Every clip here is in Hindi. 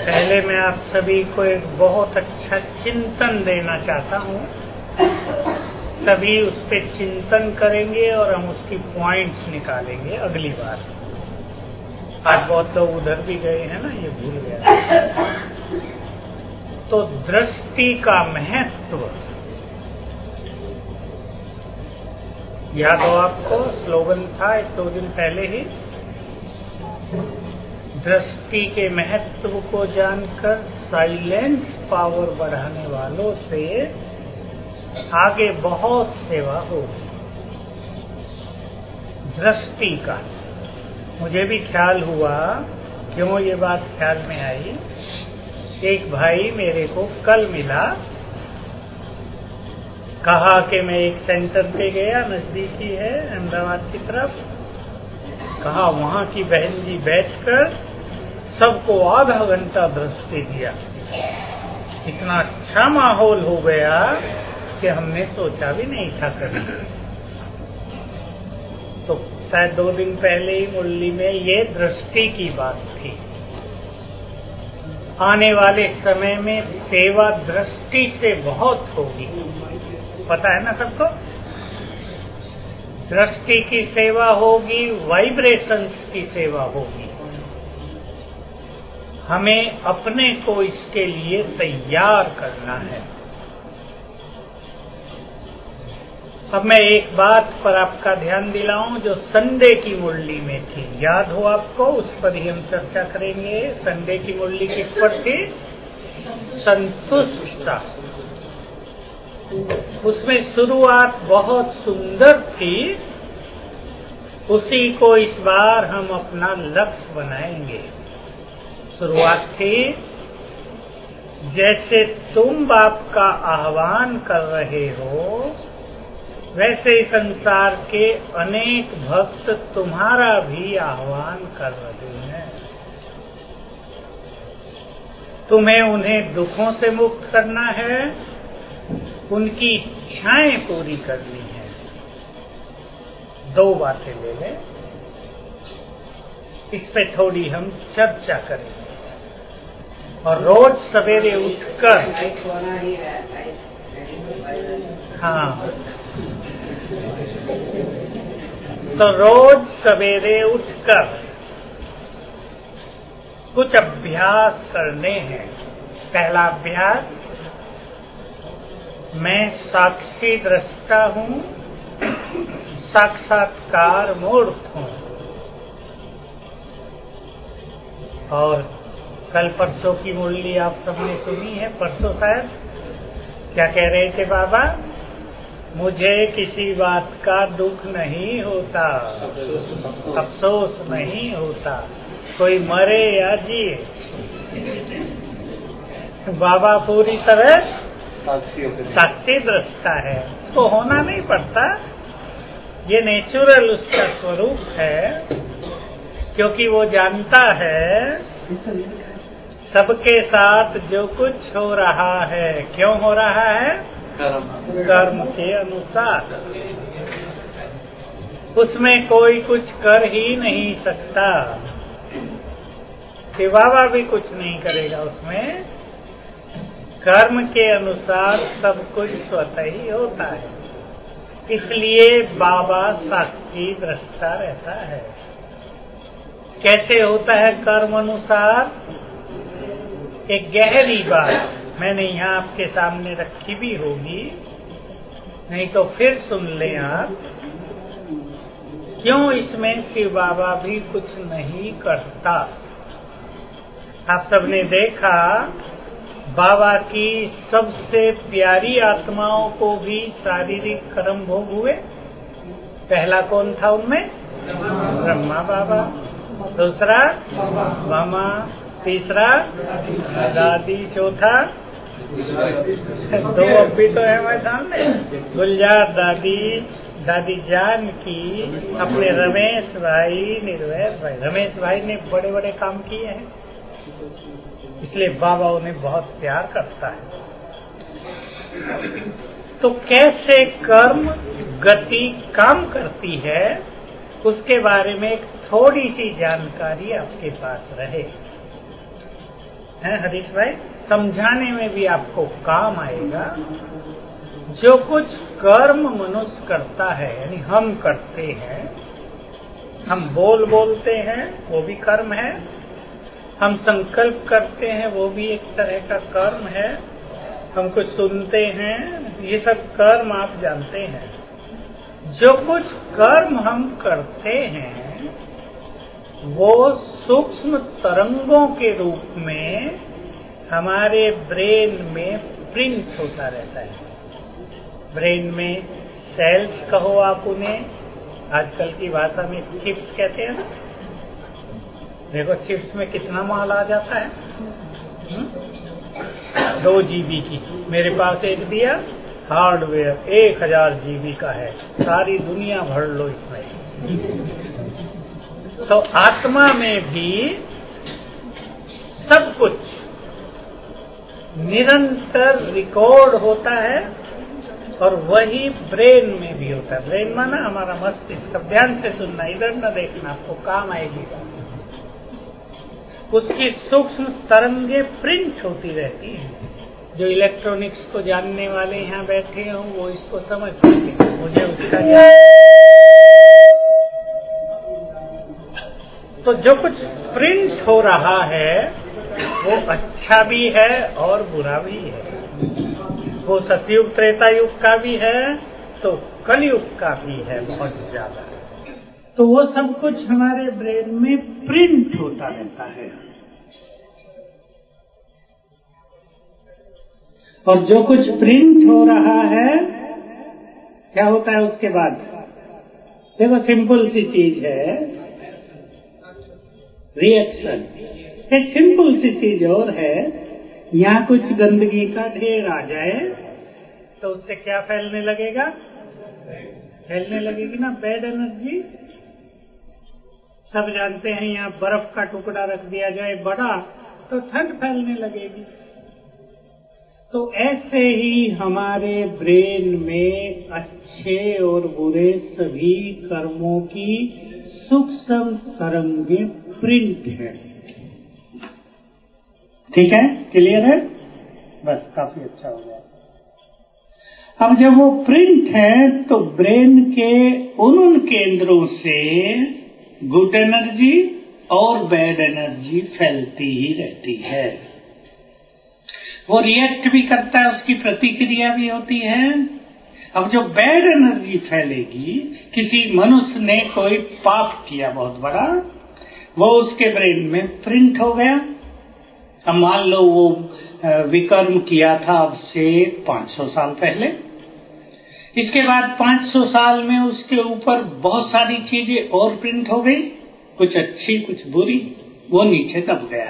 पहले मैं आप सभी को एक बहुत अच्छा चिंतन देना चाहता हूँ। सभी उस पर चिंतन करेंगे और हम उसकी पॉइंट्स निकालेंगे अगली बार। आज बहुत लोग उधर भी गए हैं ना, ये भूल गया। तो दृष्टि का महत्व याद हो आपको? स्लोगन था 2 दिन पहले ही। दृष्टि के महत्व को जानकर साइलेंस पावर बढ़ाने वालों से आगे बहुत सेवा होगी। दृष्टि का मुझे भी ख्याल हुआ, क्यों ये बात ख्याल में आई। एक भाई मेरे को कल मिला, कहा कि मैं एक सेंटर पे गया, नजदीकी है अहमदाबाद की तरफ। कहा वहां की बहन जी बैठकर सबको आधा घंटा दृष्टि दिया। इतना अच्छा माहौल हो गया कि हमने सोचा भी नहीं था कभी। तो शायद 2 दिन पहले ही मुरली में ये दृष्टि की बात थी। आने वाले समय में सेवा दृष्टि से बहुत होगी, पता है ना सबको? दृष्टि की सेवा होगी, वाइब्रेशंस की सेवा होगी। हमें अपने को इसके लिए तैयार करना है। अब मैं एक बात पर आपका ध्यान दिलाऊं जो संडे की मुरली में थी, याद हो आपको? उस पर ही हम चर्चा करेंगे। संडे की मुरली किस पर थी? संतुष्टता। उसमें शुरुआत बहुत सुंदर थी, उसी को इस बार हम अपना लक्ष्य बनाएंगे। शुरुआत थी, जैसे तुम बाप का आह्वान कर रहे हो, वैसे ही संसार के अनेक भक्त तुम्हारा भी आह्वान कर रहे हैं। तुम्हें उन्हें दुखों से मुक्त करना है, उनकी इच्छाएं पूरी करनी है। 2 बातें ले लें, इस पे थोड़ी हम चर्चा करेंगे। और रोज सवेरे उठकर, हाँ, तो रोज सवेरे उठकर कुछ अभ्यास करने हैं। पहला अभ्यास, मैं साक्षी दृष्टा हूँ, साक्षात्कार मूर्त हूँ। और कल परसों की मुरली आप सबने सुनी है, परसों शायद। क्या कह रहे थे बाबा? मुझे किसी बात का दुख नहीं होता, अफसोस नहीं होता, कोई मरे या जिए। बाबा पूरी तरह साक्षी दृष्टा है, तो होना नहीं पड़ता। ये नेचुरल उसका स्वरूप है, क्योंकि वो जानता है सबके साथ जो कुछ हो रहा है, क्यों हो रहा है? कर्म के अनुसार। उसमें कोई कुछ कर ही नहीं सकता, कि बाबा भी कुछ नहीं करेगा उसमें। कर्म के अनुसार सब कुछ स्वतः ही होता है, इसलिए बाबा साक्षी दृष्टा रहता है। कैसे होता है कर्म अनुसार? एक गहरी बात मैंने यहाँ आपके सामने रखी भी होगी, नहीं तो फिर सुन लें आप। क्यों इसमें शिव बाबा भी कुछ नहीं करता? आप सबने देखा, बाबा की सबसे प्यारी आत्माओं को भी शारीरिक कर्म भोग हुए। पहला कौन था उनमें? ब्रह्मा बाबा, दूसरा मामा, तीसरा दादी, चौथा 2 अब भी तो है हमारे सामने, गुलजार दादी, दादी जान की, अपने रमेश भाई, निर्वैर भाई। रमेश भाई ने बड़े बड़े काम किए हैं, इसलिए बाबा उन्हें बहुत प्यार करता है। तो कैसे कर्म गति काम करती है, उसके बारे में एक थोड़ी सी जानकारी आपके पास रहे। है हरीश भाई, समझाने में भी आपको काम आएगा। जो कुछ कर्म मनुष्य करता है, यानी हम करते हैं, हम बोलते हैं वो भी कर्म है, हम संकल्प करते हैं वो भी एक तरह का कर्म है, हम कुछ सुनते हैं, ये सब कर्म आप जानते हैं। जो कुछ कर्म हम करते हैं वो सूक्ष्म तरंगों के रूप में हमारे ब्रेन में प्रिंट होता रहता है। ब्रेन में सेल्स कहो आप उन्हें, आजकल की भाषा में चिप्स कहते हैं ना। देखो चिप्स में कितना माल आ जाता है, 2 GB की। मेरे पास एक दिया, हार्डवेयर 1000 GB का है, सारी दुनिया भर लो इसमें। तो आत्मा में भी सब कुछ निरंतर रिकॉर्ड होता है और वही ब्रेन में भी होता है। ब्रेन माना हमारा मस्तिष्क। ध्यान से सुनना, इधर न देखना, आपको काम आएगी। उसकी सूक्ष्म तरंगे प्रिंट होती रहती हैं। जो इलेक्ट्रॉनिक्स को जानने वाले यहाँ बैठे हों वो इसको समझ सके। मुझे उसका तो जो कुछ प्रिंट हो रहा है वो अच्छा भी है और बुरा भी है। वो सतयुग त्रेता युग का भी है तो कलयुग का भी है, बहुत ज्यादा। तो वो सब कुछ हमारे ब्रेन में प्रिंट होता रहता है। और जो कुछ प्रिंट हो रहा है क्या होता है उसके बाद? देखो सिंपल सी चीज है, रिएक्शन। एक सिंपल सी चीज और है, यहाँ कुछ गंदगी का ढेर आ जाए तो उससे क्या फैलने लगेगा? फैलने लगेगी ना बैड एनर्जी। सब जानते हैं यहाँ बर्फ का टुकड़ा रख दिया जाए बड़ा तो ठंड फैलने लगेगी। तो ऐसे ही हमारे ब्रेन में अच्छे और बुरे सभी कर्मों की सूक्ष्म तरंगें प्रिंट है। ठीक है, क्लियर है? बस काफी अच्छा हो गया। अब जब वो प्रिंट है तो ब्रेन के उन केंद्रों से गुड एनर्जी और बैड एनर्जी फैलती ही रहती है। वो रिएक्ट भी करता है, उसकी प्रतिक्रिया भी होती है। अब जो बैड एनर्जी फैलेगी, किसी मनुष्य ने कोई पाप किया बहुत बड़ा, वो उसके ब्रेन में प्रिंट हो गया। अब मान लो वो विकर्म किया था अब से 500 साल पहले। इसके बाद 500 साल में उसके ऊपर बहुत सारी चीजें और प्रिंट हो गई, कुछ अच्छी कुछ बुरी, वो नीचे दब गया।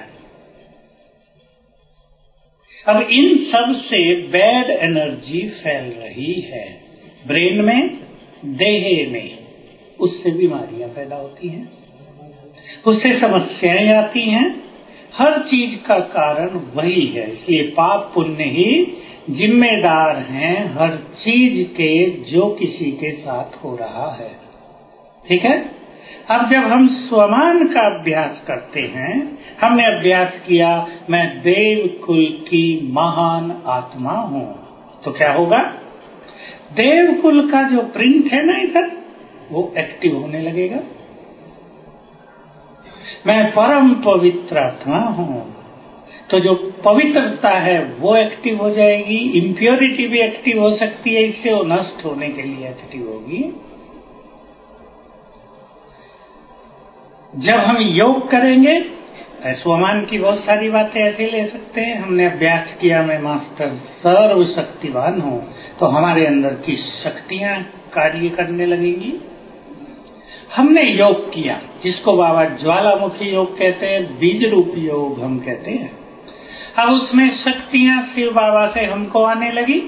अब इन सब से बैड एनर्जी फैल रही है ब्रेन में, देह में। उससे बीमारियां पैदा होती हैं, उससे समस्याएं आती हैं। हर चीज का कारण वही है। इसलिए पाप पुण्य ही जिम्मेदार हैं हर चीज के जो किसी के साथ हो रहा है। ठीक है। अब जब हम स्वमान का अभ्यास करते हैं, हमने अभ्यास किया मैं देव कुल की महान आत्मा हूं, तो क्या होगा? देव कुल का जो प्रिंट है ना इधर, वो एक्टिव होने लगेगा। मैं परम पवित्र आत्मा हूं, तो जो पवित्रता है वो एक्टिव हो जाएगी। इम्प्योरिटी भी एक्टिव हो सकती है, इससे वो नष्ट होने के लिए एक्टिव होगी। जब हम योग करेंगे, स्वमान की बहुत सारी बातें ऐसे ले सकते हैं। हमने अभ्यास किया मैं मास्टर सर्वशक्तिवान हूं, तो हमारे अंदर की शक्तियां कार्य करने लगेंगी। हमने योग किया, जिसको बाबा ज्वालामुखी योग कहते हैं, बीज रूप योग हम कहते हैं। अब उसमें शक्तियां शिव बाबा से हमको आने लगी।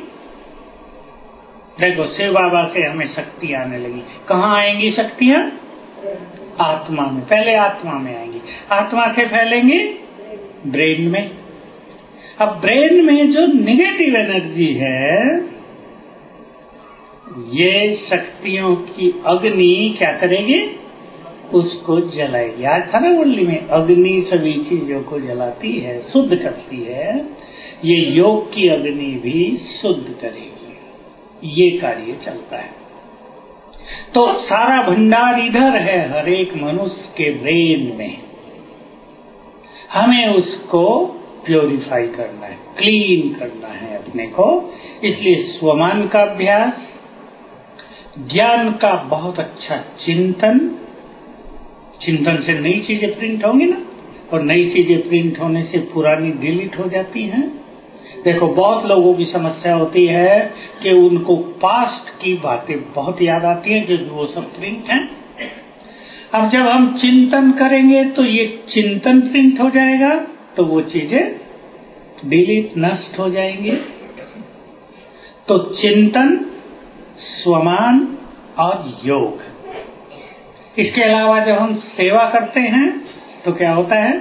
देखो शिव बाबा से हमें शक्ति आने लगी। कहाँ आएंगी शक्तियां? आत्मा में। पहले आत्मा में आएंगी, आत्मा से फैलेंगी ब्रेन में। अब ब्रेन में जो निगेटिव एनर्जी है, ये शक्तियों की अग्नि क्या करेगी? उसको जलाएगी। आज था ना मुरली में, अग्नि सभी चीजों को जलाती है, शुद्ध करती है। ये योग की अग्नि भी शुद्ध करेगी, ये कार्य चलता है। तो सारा भंडार इधर है, हर एक मनुष्य के ब्रेन में। हमें उसको प्योरीफाई करना है, क्लीन करना है अपने को। इसलिए स्वमान का अभ्यास, ज्ञान का बहुत अच्छा चिंतन, चिंतन से नई चीजें प्रिंट होंगी ना, और नई चीजें प्रिंट होने से पुरानी डिलीट हो जाती हैं। देखो बहुत लोगों की समस्या होती है कि उनको पास्ट की बातें बहुत याद आती हैं, क्योंकि वो सब प्रिंट हैं। अब जब हम चिंतन करेंगे तो ये चिंतन प्रिंट हो जाएगा, तो वो चीजें डिलीट, नष्ट हो जाएंगी। तो चिंतन, स्वमान और योग। इसके अलावा जब हम सेवा करते हैं तो क्या होता है?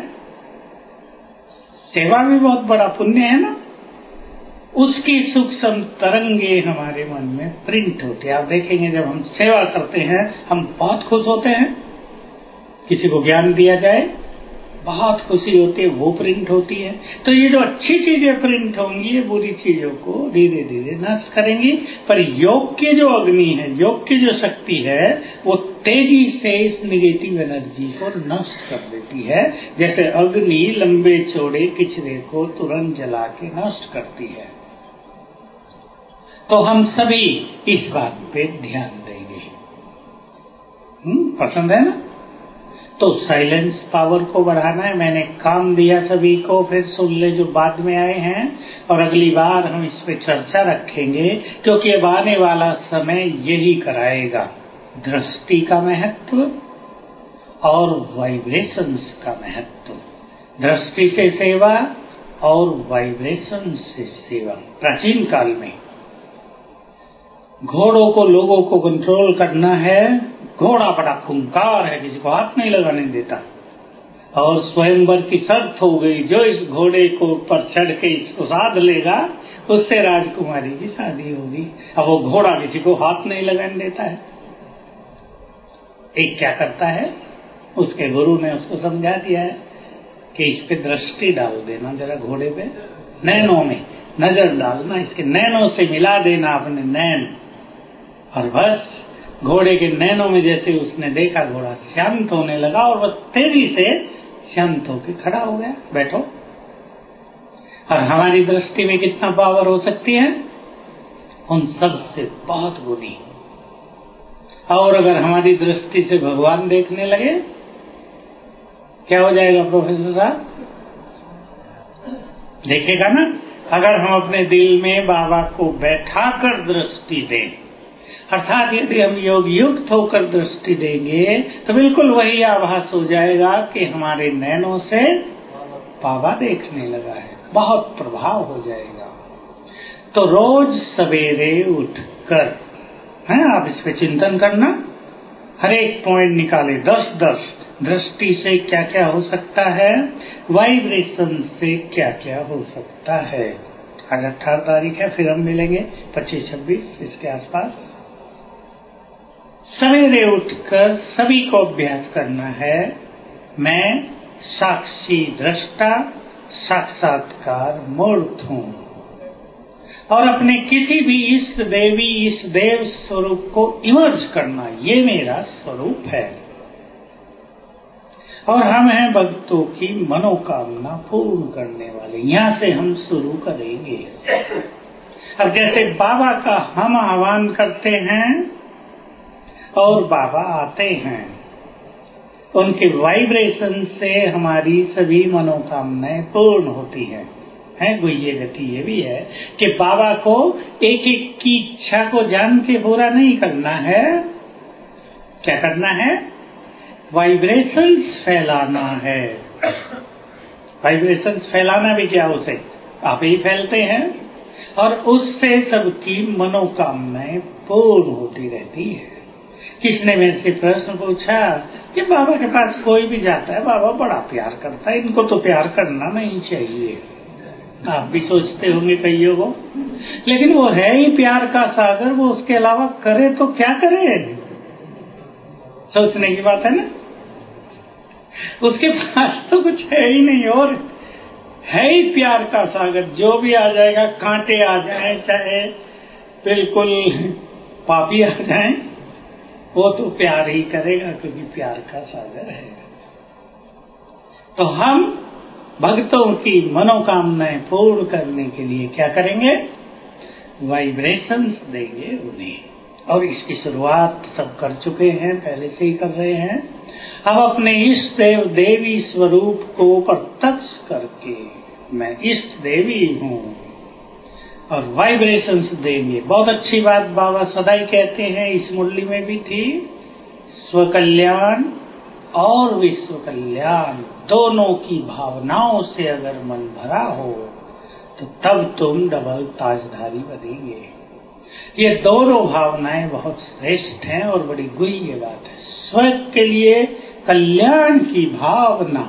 सेवा भी बहुत बड़ा पुण्य है ना। उसकी सूक्ष्म तरंगे हमारे मन में प्रिंट होती है। आप देखेंगे जब हम सेवा करते हैं हम बहुत खुश होते हैं। किसी को ज्ञान दिया जाए बहुत खुशी होती है, वो प्रिंट होती है। तो ये जो अच्छी चीजें प्रिंट होंगी ये बुरी चीजों को धीरे धीरे नष्ट करेंगी। पर योग की जो अग्नि है, योग की जो शक्ति है, वो तेजी से इस निगेटिव एनर्जी को नष्ट कर देती है। जैसे अग्नि लंबे चौड़े किचरे को तुरंत जला के नष्ट करती है। तो हम सभी इस बात पे ध्यान देंगे। पसंद है ना? तो साइलेंस पावर को बढ़ाना है। मैंने काम दिया सभी को, फिर सुन ले जो बाद में आए हैं। और अगली बार हम इस पे चर्चा रखेंगे, क्योंकि अब आने वाला समय यही कराएगा। दृष्टि का महत्व और वाइब्रेशंस का महत्व। दृष्टि से सेवा और वाइब्रेशन से सेवा। प्राचीन काल में घोड़ों को, लोगों को कंट्रोल करना है। घोड़ा बड़ा खूंखार है, किसी को हाथ नहीं लगाने देता। और स्वयंवर की शर्त हो गई, जो इस घोड़े को ऊपर चढ़ के इसको साध लेगा उससे राजकुमारी की शादी होगी। अब वो घोड़ा किसी को हाथ नहीं लगाने देता है। एक क्या करता है, उसके गुरु ने उसको समझा दिया है कि इस पे दृष्टि डाल देना, जरा घोड़े पे नैनों में नजर डालना, इसके नैनों से मिला देना अपने नैन। और बस घोड़े के नैनों में जैसे उसने देखा, घोड़ा शांत होने लगा और वह तेजी से शांत होकर खड़ा हो गया। बैठो। और हमारी दृष्टि में कितना पावर हो सकती है? उन सब से बहुत गुनी। और अगर हमारी दृष्टि से भगवान देखने लगे, क्या हो जाएगा प्रोफेसर साहब? देखेगा ना। अगर हम अपने दिल में बाबा को बैठाकर दृष्टि दें, अर्थात यदि हम योग युक्त होकर दृष्टि देंगे, तो बिल्कुल वही आभास हो जाएगा कि हमारे नैनों से बाबा देखने लगा है। बहुत प्रभाव हो जाएगा। तो रोज सवेरे उठकर आप इस पे चिंतन करना, हर एक पॉइंट निकाले, 10-10। दृष्टि से क्या क्या हो सकता है, वाइब्रेशन से क्या क्या हो सकता है। आज 18 तारीख है, फिर हम मिलेंगे 25-26 इसके आसपास। सवेरे उठकर सभी को अभ्यास करना है, मैं साक्षी दृष्टा साक्षात्कार मूर्त हूँ। और अपने किसी भी इष्ट देवी इष्ट देव स्वरूप को इमर्ज करना, ये मेरा स्वरूप है। और हम हैं भक्तों की मनोकामना पूर्ण करने वाले। यहाँ से हम शुरू करेंगे। अब जैसे बाबा का हम आह्वान करते हैं और बाबा आते हैं, उनके वाइब्रेशन से हमारी सभी मनोकामनाएं पूर्ण होती हैं। गुह्य गति ये भी है कि बाबा को एक एक की इच्छा को जान के पूरा नहीं करना है। क्या करना है? वाइब्रेशंस फैलाना है। वाइब्रेशंस फैलाना भी क्या, उसे आप ही फैलते हैं और उससे सबकी मनोकामनाएं पूर्ण होती रहती है। किसने मेरे से प्रश्न पूछा कि बाबा के पास कोई भी जाता है, बाबा बड़ा प्यार करता है, इनको तो प्यार करना नहीं चाहिए। आप भी सोचते होंगे कईयों को, लेकिन वो है ही प्यार का सागर, वो उसके अलावा करे तो क्या करे? सोचने की बात है ना। उसके पास तो कुछ है ही नहीं, और है ही प्यार का सागर। जो भी आ जाएगा, कांटे आ जाए चाहे बिल्कुल पापी आ जाए, वो तो प्यार ही करेगा, क्योंकि प्यार का सागर है। तो हम भक्तों की मनोकामनाएं पूर्ण करने के लिए क्या करेंगे? वाइब्रेशंस देंगे उन्हें। और इसकी शुरुआत सब कर चुके हैं, पहले से ही कर रहे हैं। हम अपने इष्ट देव देवी स्वरूप को प्रत्यक्ष करके मैं इष्ट देवी हूँ और वाइब्रेशंस देंगे। बहुत अच्छी बात बाबा सदाई कहते हैं, इस मुरली में भी थी, स्वकल्याण और विश्व कल्याण दोनों की भावनाओं से अगर मन भरा हो तो तब तुम डबल ताजधारी बनेंगे। ये दोनों भावनाएं बहुत श्रेष्ठ हैं और बड़ी गुह्य बात है। स्व के लिए कल्याण की भावना,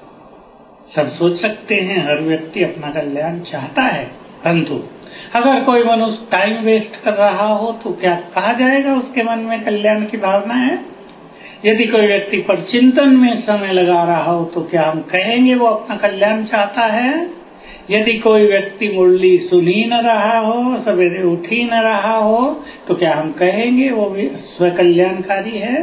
सब सोच सकते हैं, हर व्यक्ति अपना कल्याण चाहता है, परंतु अगर कोई मनुष्य टाइम वेस्ट कर रहा हो तो क्या कहा जाएगा उसके मन में कल्याण की भावना है? यदि कोई व्यक्ति पर चिंतन में समय लगा रहा हो तो क्या हम कहेंगे वो अपना कल्याण चाहता है? यदि कोई व्यक्ति मुरली सुन ही न रहा हो, सवेरे उठ ही न रहा हो, तो क्या हम कहेंगे वो भी स्वकल्याणकारी है?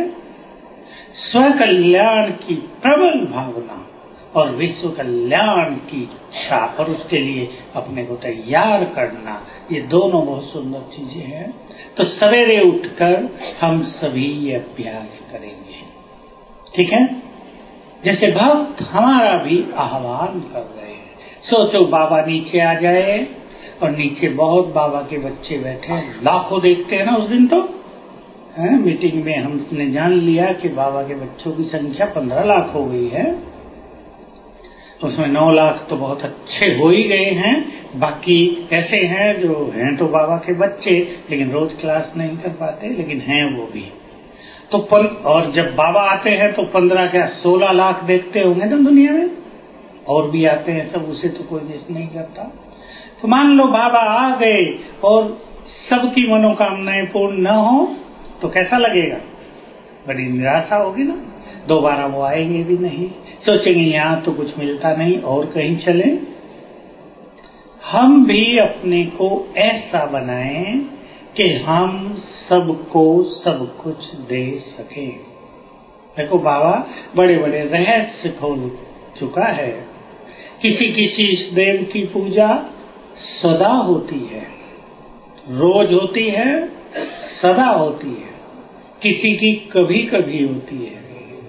स्वकल्याण की प्रबल भावना और विश्व कल्याण की इच्छा और उसके लिए अपने को तैयार करना, ये दोनों बहुत सुंदर चीजें हैं। तो सवेरे उठकर हम सभी ये अभ्यास करेंगे, ठीक है? जैसे भक्त हमारा भी आह्वान कर रहे हैं। सोचो बाबा नीचे आ जाए, और नीचे बहुत बाबा के बच्चे बैठे हैं, लाखों देखते हैं ना उस दिन। तो मीटिंग में हमने जान लिया कि बाबा के बच्चों की संख्या 15 लाख हो गई है। उसमें 9 लाख तो बहुत अच्छे हो ही गए हैं, बाकी ऐसे हैं जो हैं तो बाबा के बच्चे लेकिन रोज क्लास नहीं कर पाते, लेकिन हैं वो भी। तो और जब बाबा आते हैं तो 15 क्या 16 लाख देखते होंगे ना दुनिया में, और भी आते हैं सब, उसे तो कोई मिस नहीं करता। तो मान लो बाबा आ गए और सबकी मनोकामनाएं पूर्ण न हो तो कैसा लगेगा? बड़ी निराशा होगी ना। दोबारा वो आएंगे भी नहीं, सोचेंगे यहाँ तो कुछ मिलता नहीं और कहीं चले। हम भी अपने को ऐसा बनाएं कि हम सबको सब कुछ दे सके। देखो बाबा बड़े बड़े रहस्य खोल चुका है। किसी किसी इस देव की पूजा सदा होती है, रोज होती है, सदा होती है, किसी की कभी कभी होती है।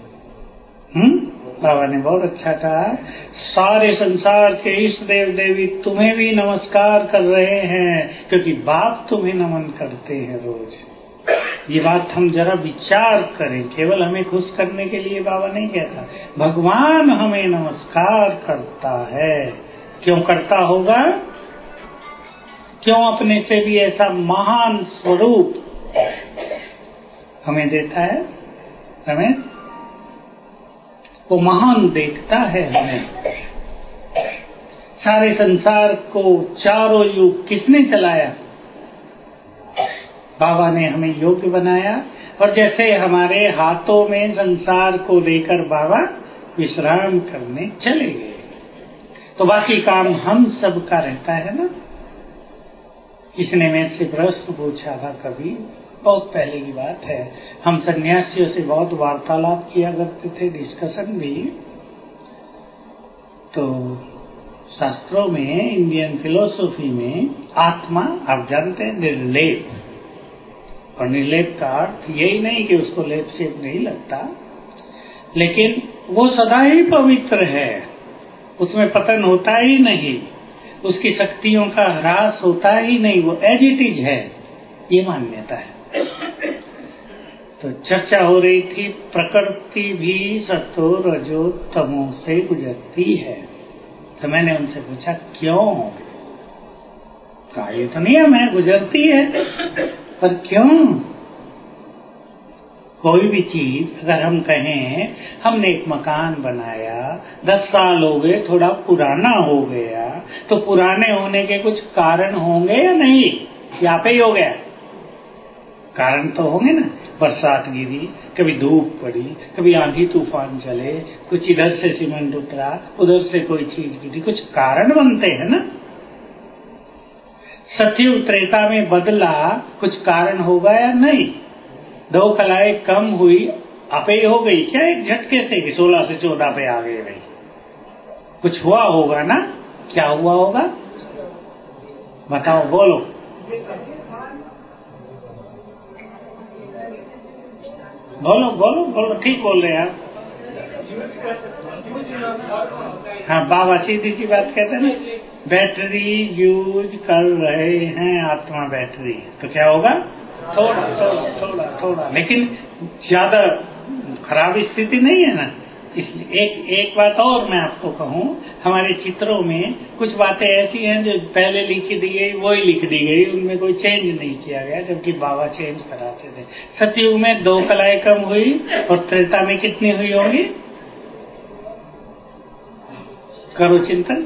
बाबा ने बहुत अच्छा कहा, सारे संसार के इष्ट देव देवी तुम्हें भी नमस्कार कर रहे हैं, क्योंकि बाप तुम्हें नमन करते हैं रोज। ये बात हम जरा विचार करें, केवल हमें खुश करने के लिए बाबा नहीं कहता, भगवान हमें नमस्कार करता है। क्यों करता होगा? क्यों अपने से भी ऐसा महान स्वरूप हमें देता है? हमें वो महान देखता है हमें। सारे संसार को चारों युग किसने चलाया? बाबा ने हमें योग्य बनाया, और जैसे हमारे हाथों में संसार को लेकर बाबा विश्राम करने चले गए, तो बाकी काम हम सब का रहता है ना। किसने मेरे से प्रश्न पूछा था कभी, बहुत पहले की बात है, हम सन्यासियों से बहुत वार्तालाप किया करते थे, डिस्कशन भी। तो शास्त्रों में, इंडियन फिलोसॉफी में आत्मा आप जानते हैं निर्लेप, और निर्लेप का अर्थ यही नहीं कि उसको लेप से नहीं लगता, लेकिन वो सदा ही पवित्र है, उसमें पतन होता ही नहीं, उसकी शक्तियों का ह्रास होता ही नहीं, वो एज इट इज है, ये मान्यता है। तो चर्चा हो रही थी, प्रकृति भी सतो रजो तमो से गुजरती है। तो मैंने उनसे पूछा क्यों? कहा ये तो नहीं है मैं गुजरती है, पर क्यों? कोई भी चीज अगर हम कहें, हमने एक मकान बनाया, 10 साल हो गए, थोड़ा पुराना हो गया, तो पुराने होने के कुछ कारण होंगे या नहीं? यहाँ पे ही हो गया, कारण तो होंगे ना, बरसात गिरी, कभी धूप पड़ी, कभी आंधी तूफान चले, कुछ इधर से सीमेंट उतरा, उधर से कोई चीज गिरी, कुछ कारण बनते हैं ना। सतयुग त्रेता में बदला, कुछ कारण होगा या नहीं? 2 कलाएं कम हुई, आपे हो गई क्या एक झटके से कि 16 से 14 पे आ गए भाई? कुछ हुआ होगा ना? क्या हुआ होगा बताओ, बोलो। बोलो बोलो बोलो, ठीक बोल रहे हैं आप। हाँ, बाबा सीधी सी बात कहते हैं ना, बैटरी यूज कर रहे हैं, आत्मा बैटरी, तो क्या होगा? थोड़ा थोड़ा थोड़ा थोड़ा, लेकिन ज्यादा खराब स्थिति नहीं है ना। इसलिए एक बात और मैं आपको कहूँ, हमारे चित्रों में कुछ बातें ऐसी हैं जो पहले लिख दी गई वही लिख दी गई, उनमें कोई चेंज नहीं किया गया, जबकि बाबा चेंज कराते थे। सतयुग में 2 कलाएं कम हुई और त्रेता में कितनी हुई होगी? करो चिंतन,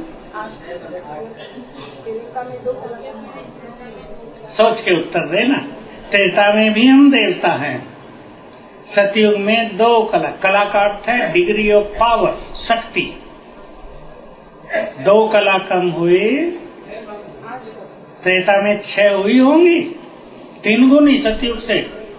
सोच के उत्तर देना। त्रेता में भी हम देवता हैं, सतयुग में 2 कला, कला का अर्थ है डिग्री ऑफ पावर, शक्ति। 2 कला कम हुई, त्रेता में 6 हुई होंगी, 3 गुनी सतयुग से।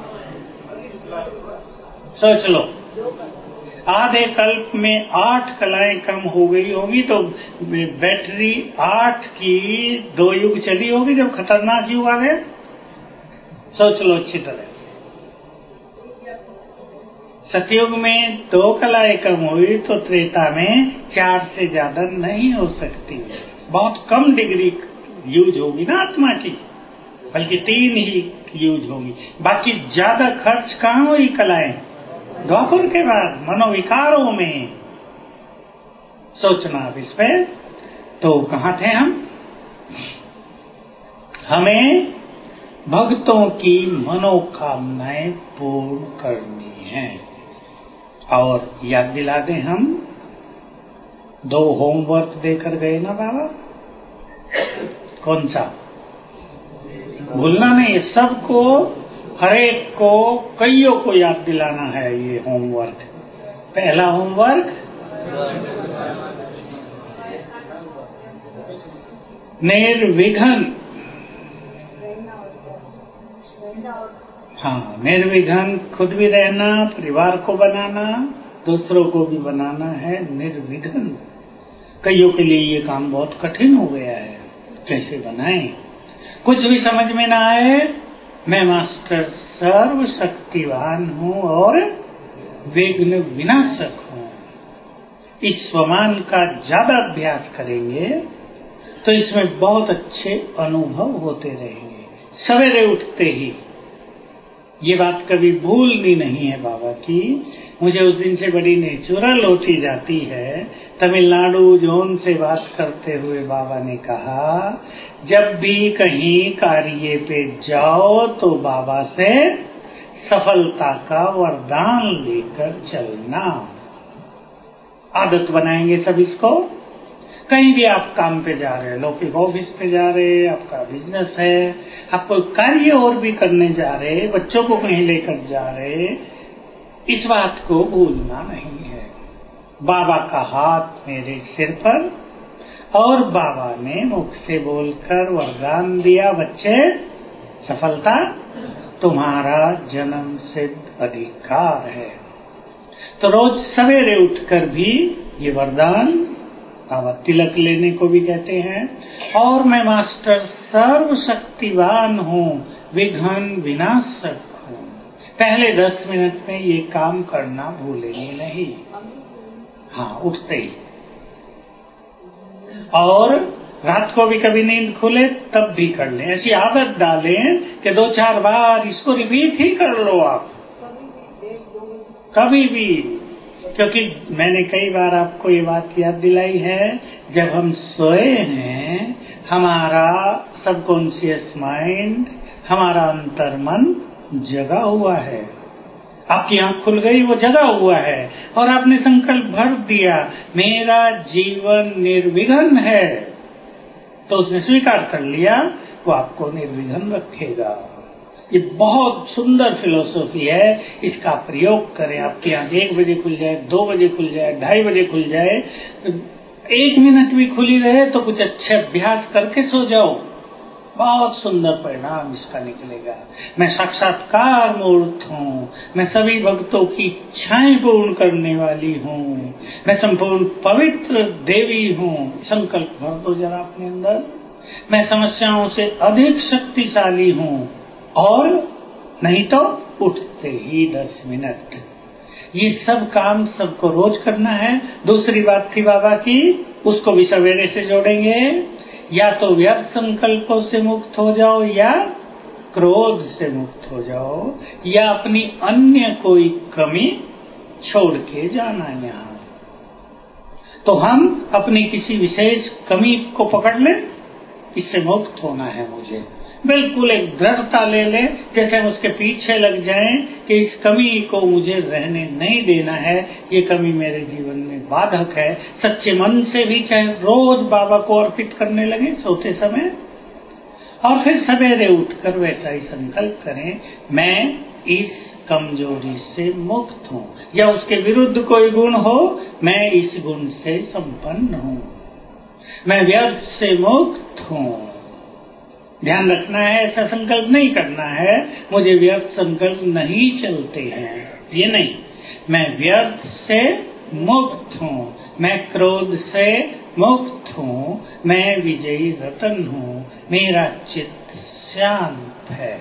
सोच लो, आधे कल्प में 8 कलाएं कम हो गई होगी, तो बैटरी 8 की 2 युग चली होगी जब खतरनाक युग आ गए। सोच लो अच्छी तरह। सतयुग में 2 कलाएं कम हुई तो त्रेता में 4 से ज्यादा नहीं हो सकती, बहुत कम डिग्री यूज होगी ना आत्मा की, बल्कि 3 ही यूज होगी। बाकी ज्यादा खर्च कहाँ हुई कलाएं? द्वापर के बाद मनोविकारों में। सोचना अब इस पे। तो कहाँ थे हम? हमें भक्तों की मनोकामनाएं पूर्ण करनी है। और याद दिला दें, हम 2 होमवर्क देकर गए ना बाबा, कौन सा? भूलना नहीं, सबको, हरेक को, कईयों को याद दिलाना है ये होमवर्क। पहला होमवर्क, निर्विघ्न। हाँ, निर्विघ्न खुद भी रहना, परिवार को बनाना, दूसरों को भी बनाना है निर्विघ्न। कईयों के लिए ये काम बहुत कठिन हो गया है, कैसे बनाएं? कुछ भी समझ में ना आए, मैं मास्टर सर्वशक्तिवान हूँ और विघ्न विनाशक हूँ। इस स्वमान का ज्यादा अभ्यास करेंगे तो इसमें बहुत अच्छे अनुभव होते रहेंगे। सवेरे उठते ही ये बात कभी भूलनी नहीं है बाबा की, मुझे उस दिन से बड़ी नेचुरल होती जाती है। तमिलनाडु जोन से बात करते हुए बाबा ने कहा, जब भी कहीं कार्य पे जाओ तो बाबा से सफलता का वरदान लेकर चलना। आदत बनाएंगे सब इसको। कहीं भी आप काम पे जा रहे हैं, लौकिक ऑफिस पे जा रहे हैं, आपका बिजनेस है, आप कोई कार्य और भी करने जा रहे हैं, बच्चों को कहीं लेकर जा रहे, इस बात को भूलना नहीं है। बाबा का हाथ मेरे सिर पर और बाबा ने मुख से बोलकर वरदान दिया, बच्चे सफलता तुम्हारा जन्म सिद्ध अधिकार है। तो रोज सवेरे उठकर भी ये वरदान, बाबा तिलक लेने को भी कहते हैं, और मैं मास्टर सर्वशक्तिवान हूँ, विघ्न विनाशक हूँ। पहले 10 मिनट में ये काम करना भूलेंगे नहीं। हाँ, उठते ही। और रात को भी कभी नींद खुले तब भी कर लें। ऐसी आदत डालें कि 2-4 बार इसको रिपीट ही कर लो आप, कभी भी। क्योंकि मैंने कई बार आपको ये बात याद दिलाई है, जब हम सोए हैं हमारा सबकॉन्शियस माइंड, हमारा अंतर्मन जगा हुआ है। आपकी आंख खुल गई, वो जगा हुआ है, और आपने संकल्प भर दिया मेरा जीवन निर्विघ्न है, तो उसने स्वीकार कर लिया, वो आपको निर्विघ्न रखेगा। ये बहुत सुंदर फिलॉसफी है, इसका प्रयोग करें। आपकी आंख 1 बजे खुल जाए, 2 बजे खुल जाए, 2:30 बजे खुल जाए, 1 मिनट भी खुली रहे तो कुछ अच्छे अभ्यास करके सो जाओ, बहुत सुंदर परिणाम इसका निकलेगा। मैं साक्षात्कार मूर्त हूँ, मैं सभी भक्तों की इच्छाएं पूर्ण करने वाली हूँ, मैं संपूर्ण पवित्र देवी हूँ। संकल्प भर दो जरा अपने अंदर। मैं समस्याओं से अधिक शक्तिशाली हूँ, और नहीं तो उठते ही 10 मिनट। ये सब काम सबको रोज करना है। दूसरी बात थी बाबा की, उसको भी सवेरे से जोड़ेंगे। या तो व्यर्थ संकल्पों से मुक्त हो जाओ, या क्रोध से मुक्त हो जाओ, या अपनी अन्य कोई कमी छोड़ के जाना यहाँ। तो हम अपनी किसी विशेष कमी को पकड़ लें, इससे मुक्त होना है मुझे। बिल्कुल एक दृढ़ता ले ले, जैसे हम उसके पीछे लग जाएं कि इस कमी को मुझे रहने नहीं देना है, ये कमी मेरे जीवन में बाधक है। सच्चे मन से भी चाहे रोज बाबा को अर्पित करने लगे सोते समय, और फिर सवेरे उठकर वैसा ही संकल्प करें, मैं इस कमजोरी से मुक्त हूँ, या उसके विरुद्ध कोई गुण हो, मैं इस गुण से संपन्न हूँ, मैं व्यर्थ से मुक्त हूँ। ध्यान रखना है, ऐसा संकल्प नहीं करना है मुझे व्यर्थ संकल्प नहीं चलते हैं, ये नहीं। मैं व्यर्थ से मुक्त हूँ, मैं क्रोध से मुक्त हूँ, मैं विजयी रतन हूँ, मेरा चित्त शांत है।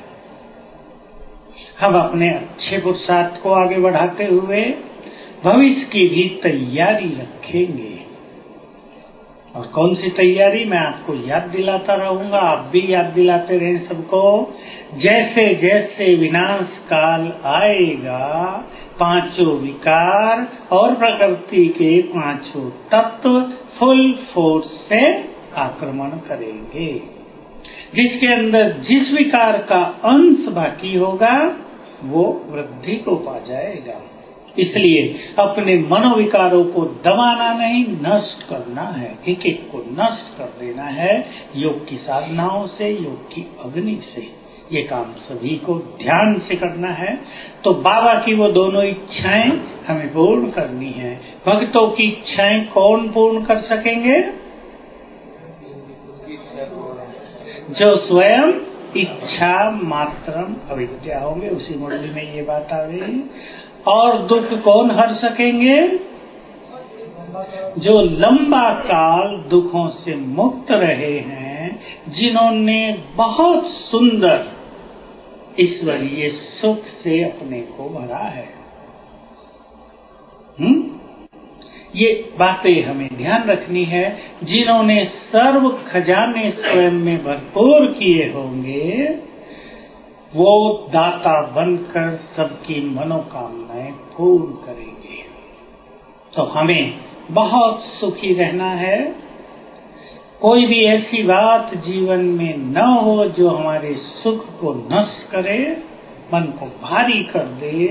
हम अपने अच्छे पुरुषार्थ को आगे बढ़ाते हुए भविष्य की भी तैयारी रखेंगे। और कौन सी तैयारी, मैं आपको याद दिलाता रहूंगा, आप भी याद दिलाते रहें सबको। जैसे जैसे विनाश काल आएगा, 5 विकार और प्रकृति के 5 तत्व फुल फोर्स से आक्रमण करेंगे। जिसके अंदर जिस विकार का अंश बाकी होगा वो वृद्धि को पा जाएगा। इसलिए अपने मनोविकारों को दबाना नहीं, नष्ट करना है, एक एक को नष्ट कर देना है, योग की साधनाओं से, योग की अग्नि से। ये काम सभी को ध्यान से करना है। तो बाबा की वो दोनों इच्छाएं हमें पूर्ण करनी है। भक्तों की इच्छाएं कौन पूर्ण कर सकेंगे? जो स्वयं इच्छा मात्रम अविद्या होंगे। उसी मुरली में ये बात आ गई। और दुख कौन हर सकेंगे? जो लंबा काल दुखों से मुक्त रहे हैं, जिन्होंने बहुत सुंदर ईश्वरीय सुख से अपने को भरा है। ये बातें हमें ध्यान रखनी है। जिन्होंने सर्व खजाने स्वयं में भरपूर किए होंगे, वो दाता बनकर सबकी मनोकामनाएं पूर्ण करेंगे। तो हमें बहुत सुखी रहना है। कोई भी ऐसी बात जीवन में न हो जो हमारे सुख को नष्ट करे, मन को भारी कर दे।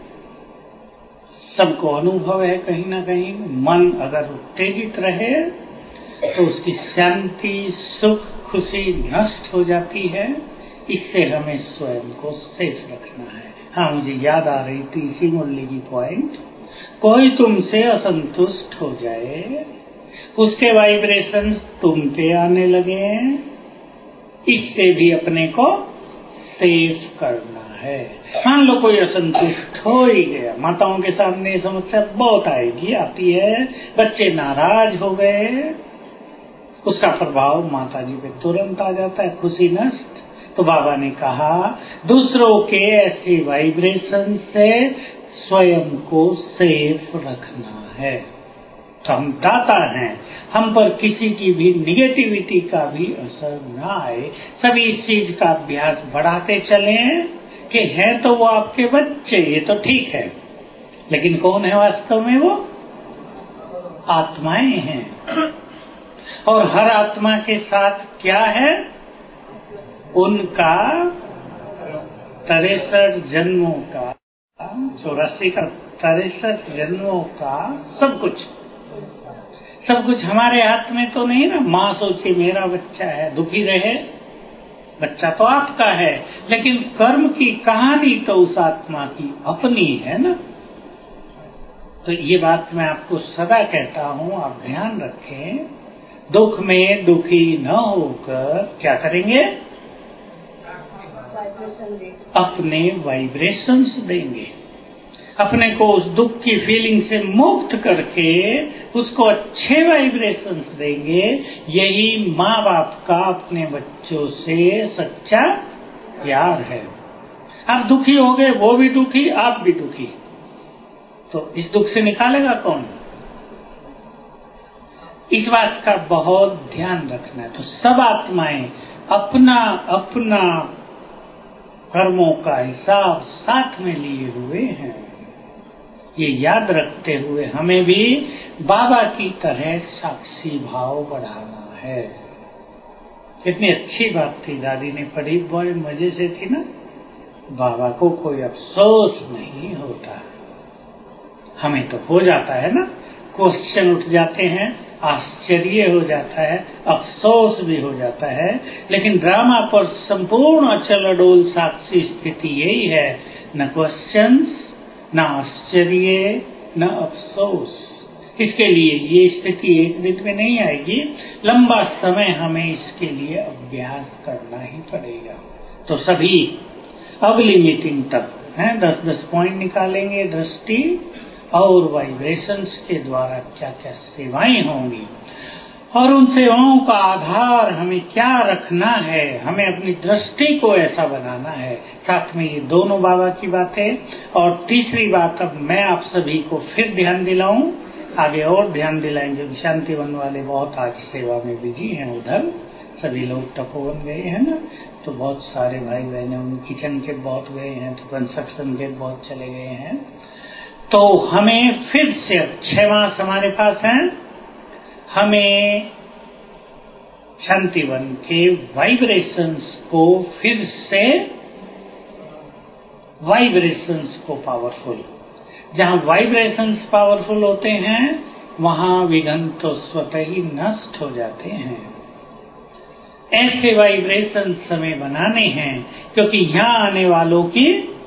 सबको अनुभव है कहीं ना कहीं, मन अगर उत्तेजित रहे तो उसकी शांति, सुख, खुशी नष्ट हो जाती है। इससे हमें स्वयं को सेफ रखना है। हाँ, मुझे याद आ रही थी इसी मुरली की पॉइंट। कोई तुमसे असंतुष्ट हो जाए, उसके वाइब्रेशंस तुम पे आने लगे, इससे भी अपने को सेफ करना है। मान लो कोई असंतुष्ट हो ही गया, माताओं के सामने समस्या बहुत आएगी, आती है। बच्चे नाराज हो गए, उसका प्रभाव माता जी पे तुरंत आ जाता है, खुशी नष्ट। तो बाबा ने कहा दूसरों के ऐसे वाइब्रेशन से स्वयं को सेफ रखना है। तो हम दाता हैं, हम पर किसी की भी निगेटिविटी का भी असर ना आए। सभी इस चीज का अभ्यास बढ़ाते चलें कि है तो वो आपके बच्चे, ये तो ठीक है, लेकिन कौन है वास्तव में? वो आत्माएं हैं। और हर आत्मा के साथ क्या है? उनका 63 जन्मों का, 84 का 63 जन्मों का सब कुछ हमारे हाथ में तो नहीं ना। माँ सोचे मेरा बच्चा है, दुखी रहे, बच्चा तो आपका है, लेकिन कर्म की कहानी तो उस आत्मा की अपनी है ना। तो ये बात मैं आपको सदा कहता हूं, आप ध्यान रखें। दुख में दुखी न होकर क्या करेंगे? अपने वाइब्रेशंस देंगे, अपने को उस दुख की फीलिंग से मुक्त करके उसको अच्छे वाइब्रेशंस देंगे। यही माँ बाप का अपने बच्चों से सच्चा प्यार है। आप दुखी हो गए, वो भी दुखी, आप भी दुखी, तो इस दुख से निकालेगा कौन? इस बात का बहुत ध्यान रखना है। तो सब आत्माएं अपना अपना कर्मों का हिसाब साथ में लिए हुए हैं। ये याद रखते हुए हमें भी बाबा की तरह साक्षी भाव बढ़ाना है। कितनी अच्छी बात थी, दादी ने पढ़ी, बड़े मजे से थी ना। बाबा को कोई अफसोस नहीं होता, हमें तो हो जाता है ना। क्वेश्चन उठ जाते हैं, आश्चर्य हो जाता है, अफसोस भी हो जाता है, लेकिन ड्रामा पर संपूर्ण अचल अडोल साक्षी स्थिति यही है, न क्वेश्चंस, न आश्चर्य, न अफसोस। इसके लिए ये स्थिति एक दिन में नहीं आएगी, लंबा समय हमें इसके लिए अभ्यास करना ही पड़ेगा। तो सभी अगली मीटिंग तक हैं 10-10 पॉइंट निकालेंगे, दृष्टि और वाइब्रेशंस के द्वारा क्या क्या सेवाएं होंगी, और उन सेवाओं का आधार हमें क्या रखना है, हमें अपनी दृष्टि को ऐसा बनाना है। साथ में ये दोनों बाबा की बातें, और तीसरी बात अब मैं आप सभी को फिर ध्यान दिलाऊं, आगे और ध्यान दिलाएंगे। शांतिवन वाले बहुत आज सेवा में बिजी हैं, उधर सभी लोग तपोवन गए हैं ना, तो बहुत सारे भाई बहने उन किचन के बहुत गए हैं, तो कंस्ट्रक्शन के बहुत चले गए हैं। तो हमें फिर से 6 मास हमारे पास हैं, हमें शांतिवन के वाइब्रेशंस को फिर से, वाइब्रेशंस को पावरफुल, जहां वाइब्रेशंस पावरफुल होते हैं वहां विघ्न तो स्वतः ही नष्ट हो जाते हैं। ऐसे वाइब्रेशंस हमें बनाने हैं, क्योंकि यहां आने वालों की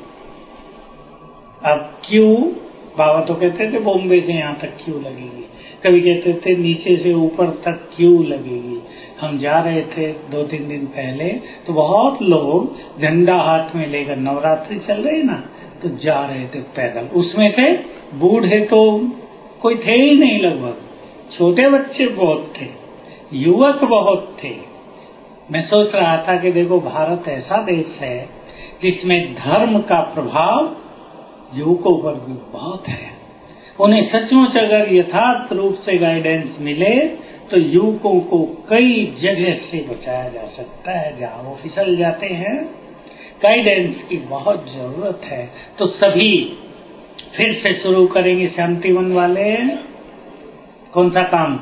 अब क्यू, बाबा तो कहते थे बॉम्बे से यहाँ तक क्यू लगेगी, कभी कहते थे नीचे से ऊपर तक क्यू लगेगी। हम जा रहे थे 2-3 दिन पहले, तो बहुत लोग झंडा हाथ में लेकर, नवरात्रि चल रही ना, तो जा रहे थे पैदल। उसमें से बूढ़े तो कोई थे ही नहीं, लगभग छोटे बच्चे बहुत थे, युवक बहुत थे। मैं सोच रहा था कि देखो भारत ऐसा देश है जिसमें धर्म का प्रभाव युवकों पर भी बहुत है। उन्हें सचमुच अगर यथार्थ रूप से गाइडेंस मिले तो युवकों को कई जगह से बचाया जा सकता है जहां वो फिसल जाते हैं। गाइडेंस की बहुत जरूरत है। तो सभी फिर से शुरू करेंगे शांतिवन वाले। कौन सा काम?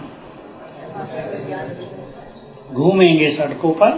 घूमेंगे सड़कों पर,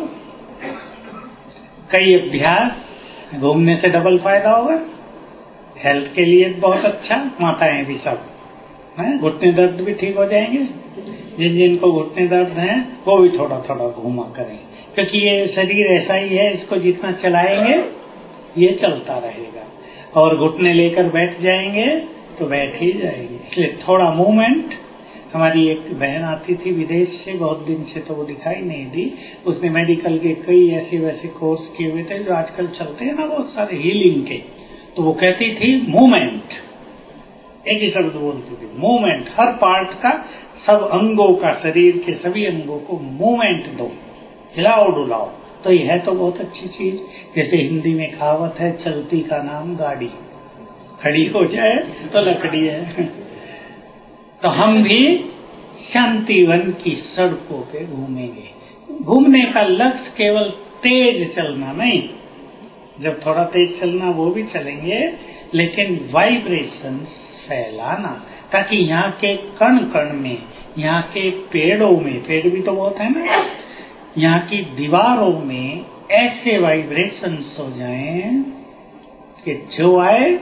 कई अभ्यास, घूमने से डबल फायदा होगा, हेल्थ के लिए बहुत अच्छा, माताएं भी सब हैं, घुटने दर्द भी ठीक हो जाएंगे। जिनको घुटने दर्द हैं वो भी थोड़ा थोड़ा घूमा करें, क्योंकि ये शरीर ऐसा ही है, इसको जितना चलाएंगे ये चलता रहेगा, और घुटने लेकर बैठ जाएंगे तो बैठ ही जाएंगे। इसलिए थोड़ा मूवमेंट। हमारी एक बहन आती थी विदेश से, बहुत दिन से, तो वो दिखाई नहीं दी। उसने मेडिकल के कई ऐसे वैसे कोर्स किए हुए थे जो आजकल चलते हैं ना बहुत सारे हीलिंग के। तो वो कहती थी मूवमेंट, एक ही शब्द बोलती थी, मूवमेंट। हर पार्ट का, सब अंगों का, शरीर के सभी अंगों को मूवमेंट दो, हिलाओ डुलाओ। तो यह है तो बहुत अच्छी चीज। जैसे हिंदी में कहावत है, चलती का नाम गाड़ी, खड़ी हो जाए तो लकड़ी है। तो हम भी शांतिवन की सड़कों पे घूमेंगे। घूमने का लक्ष्य केवल तेज चलना नहीं, जब थोड़ा तेज चलना वो भी चलेंगे, लेकिन वाइब्रेशन फैलाना, ताकि यहाँ के कण कण में, यहाँ के पेड़ों में, पेड़ भी तो बहुत है ना, यहाँ की दीवारों में ऐसे वाइब्रेशंस हो जाएं कि जो आए